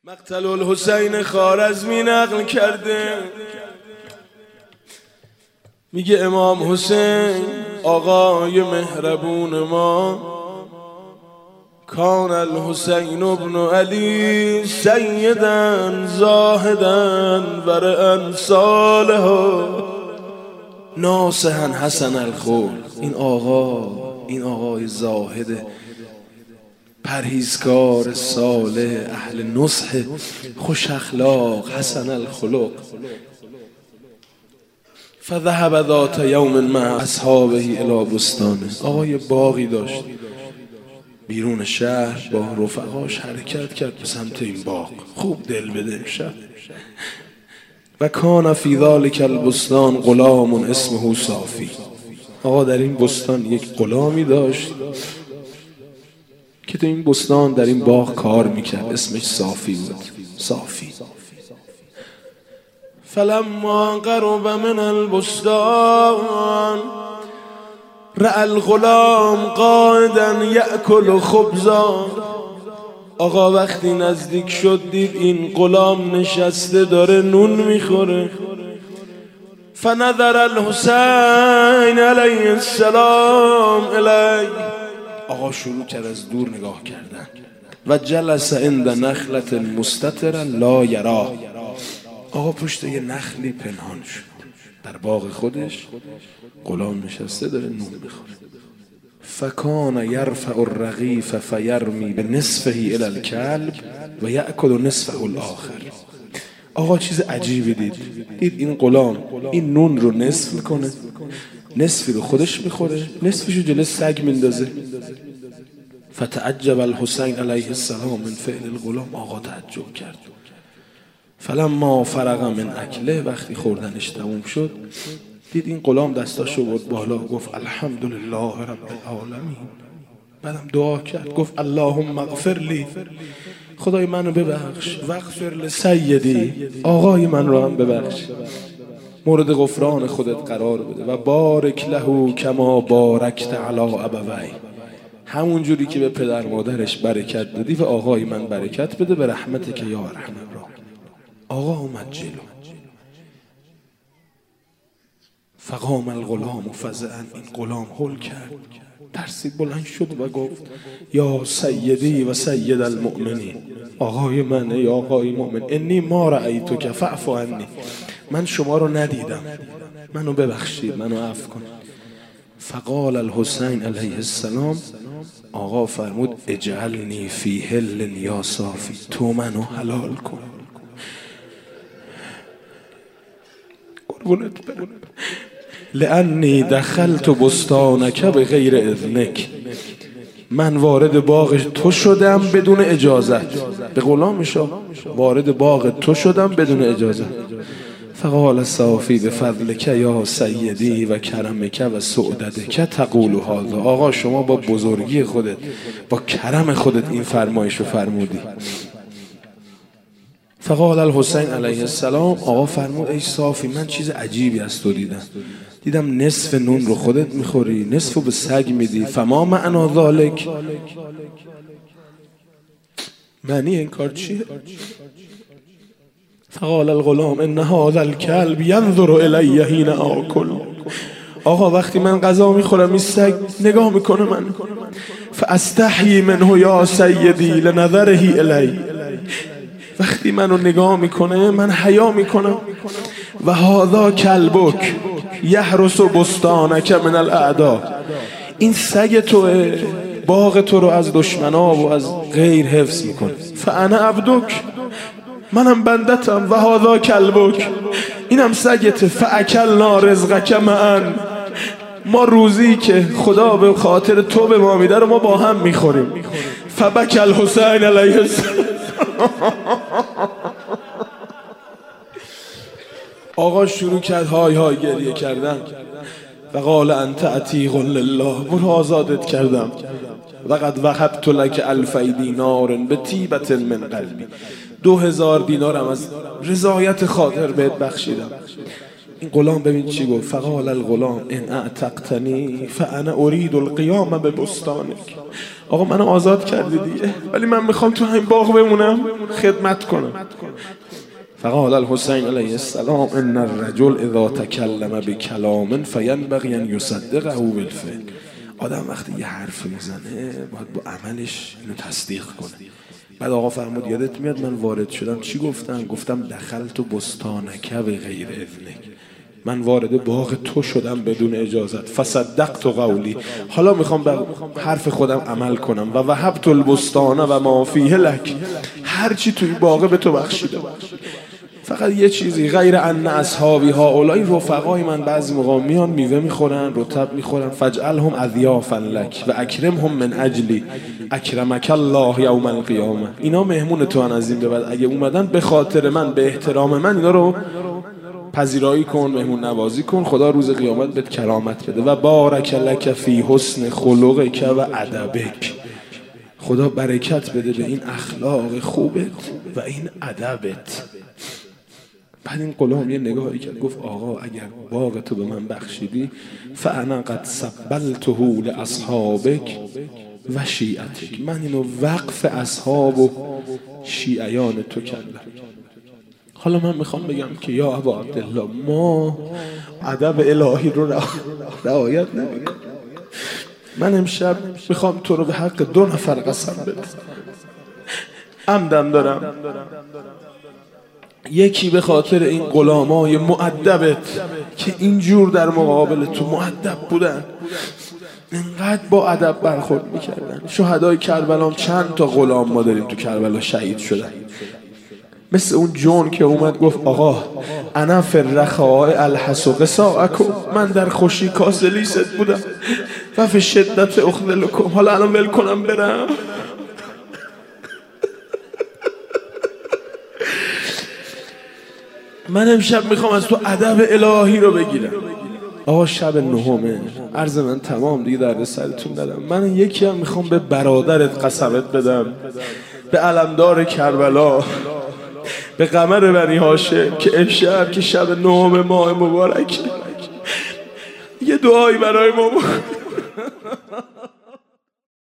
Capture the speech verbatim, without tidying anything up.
مقتل الحسین خوارزمی نقل کرده، میگه امام حسین آقای مهربون ما کان الحسین ابن علی سیدن زاهدن ورعن صالحا ناصحا حسن الخلق. این آقا این آقای زاهد پرهیزکار صالح اهل نصح خوش اخلاق حسن الخلق فذهب ذات یوم مع اصحابه الی بستانه. آقای باغی داشت بیرون شهر، با رفقاش حرکت کرد به سمت این باغ، خوب دل بده امشب. و کان فی ذلک البستان غلام اسمه صافی. آقا در این بستان یک غلامی داشت که تو این بستان در این باغ کار میکرد، اسمش صافی بود. صافی فلما قرب من البستان رأى الغلام قاعدا یأکل خبزا. آقا وقتی نزدیک شد دید این غلام نشسته داره نون میخوره. فنظر الحسین علیه السلام الیه. آقا شروع کرد از دور نگاه کردن. و جلس عند نخلة مستترا لا یراه. آقا پشت یه نخلی پنهان شد در باغ خودش، غلام نشسته داره نون میخوره. فکان یرفع الرغیف فیرمی بنصفه الی الکلب و یأکل نصفه الاخر. آقا چیز عجیبی دید. دید این غلام این نون رو نصف میکنه، نصفی رو خودش میخوره، نصفش رو جلوی سگ میندازه. فتعجب الحسین علیه السلام من فعل الغلام. آقا تعجب کرد. فلما فرغ من اکله، وقتی خوردنش تموم شد دید این غلام دستاشو برد بالا، گفت الحمدلله رب العالمین. بعدم دعا کرد، گفت اللهم اغفر لی، خدای منو ببخش، واغفر لسیدی، آقای من رو هم ببخش، مورد غفران خودت قرار بده. و بارک له کما بارکت علی ابوی، همون جوری که به پدر مادرش برکت دادی و آقای من برکت بده به رحمت که یا ارحم الراحمین. آقا اومد جلو. فقام الغلام فزعا. این غلام هول کرد، ترسید، بلند شد و گفت یا سیدی و سید المؤمنین، آقای من، ای آقای مؤمن، انی ما رأیتک فاعف عنی، من شما رو ندیدم، منو ببخشید، منو عفو کن. فقال الحسین علیه السلام، آقا فرمود اجعلنی فی حل یا صافی، تو منو حلال کن. قربونت برم. لانی دخلت بستانک بغیر اذنک، من وارد باغ تو شدم بدون اجازت. به غلامش وارد باغ تو شدم بدون اجازت. فقال صافی بفضلک یا سیدی و کرمک و سعدتک تقول هذا. آقا شما با بزرگی خودت، با کرم خودت این فرمایش رو فرمودی. فقال الحسین علیه السلام، آقا فرمود ای صافی، من چیز عجیبی از تو دیدم. دیدم نصف نون رو خودت میخوری، نصف رو به سگ میدی. فما معنا ذالک، معنی این کار چیه؟ فقال الغلام ان هذا الكلب ينظر الی حين آکل. آقا وقتی من غذا میخورم این سگ نگاه میکنه من. فاستحیی منه یا سیدی لنظره الی، وقتی منو نگاه میکنه من حیا میکنم. و هذا کلبک یحرس بستانک من الاعداء، این سگ توه، باغ تو رو از دشمنا و از غیر حفظ میکنه. فانا عبدک، منم بندتم. و هذا کلبک، اینم سگته. فاکلنا رزقک معا، ما روزی که خدا به خاطر تو به ما میده رو ما با هم میخوریم. فبک الحسین علیه السلام. آقا شروع کرد های های گریه کردن. و قال انت عتیق لله، برو آزادت کردم. و قد وهبت لک الفی دینار بطیبة من قلبی، دو هزار دینارم از رضایت خاطر بهت بخشیدم. این غلام ببین چی گفت. فقال الغلام ان اعتقتنی فانا اريد القیام ببستانک. آقا منو آزاد کردی دیگه، ولی من میخوام تو همین باغ بمونم خدمت کنم. فقال الحسین علیه السلام ان الرجل اذا تکلم بکلام فینبغی ان یصدقه بالفعل. آدم وقتی یه حرف میزنه باید با عملش اینو تصدیق کنه. بعد آقا فرمود یادت میاد من وارد شدم چی گفتم؟ گفتم دخلت بستانک بغیر اذنک، من وارد باغ تو شدم بدون اجازت. فصدقت قولی، حالا میخوام به حرف خودم عمل کنم. و وهبت البستان و ما فیه لک، هر چی توی باغ به تو بخشیدم. فقط یه چیزی، غیر ان اصحابی هؤلاء رفقای من بعضی موقع میان میوه میخورن، رطب میخورن، فجعلهم اضیافا لک و اکرمهم من اجلی اکرمک الله یوم القیامه. اینا مهمون تو ان، از این به بعد اگه اومدن به خاطر من، به احترام من، اینا رو پذیرایی کن، مهمون نوازی کن، خدا روز قیامت بهت کرامت بده. و بارک لک فی حسن خلقک و ادبک، خدا برکت بده به این اخلاق خوبت و این ادبت. بعد این غلام یه نگاهی کرد گفت آقا اگر باغ تو به من بخشیدی فانا قد سبلته لاصحابک و شیعتک، من اینو وقف اصحاب و شیعیان تو کردم. حالا من میخوام بگم که یا ابا عبدالله ما ادب الهی رو رعایت نمیکنیم. من امشب میخوام تو رو به حق دو نفر قسم بدم، عمدم دارم. یکی به خاطر این غلامای مؤدبت که اینجور در مقابل تو مؤدب بودن، اینقدر با ادب برخورد میکردن. شهدای کربلا چند تا غلام ما داریم تو کربلا شهید شدن، مثل اون جون که اومد گفت آقا انا فی الرخاء الحس قصاءکم، من در خوشی کاسلیست بودم و فی شدت اخذلکم، حالا الان ول کنم برم؟ من امشب میخوام از تو ادب الهی رو بگیرم. آقا شب نهمه، عرض من تمام دیگه، درد سرتون ندم. من یکی هم میخوام به برادرت قسمت بدم، به علمدار کربلا، به قمر بنی هاشم که امشب که شب نهم ماه مبارک یه دعایی برای ما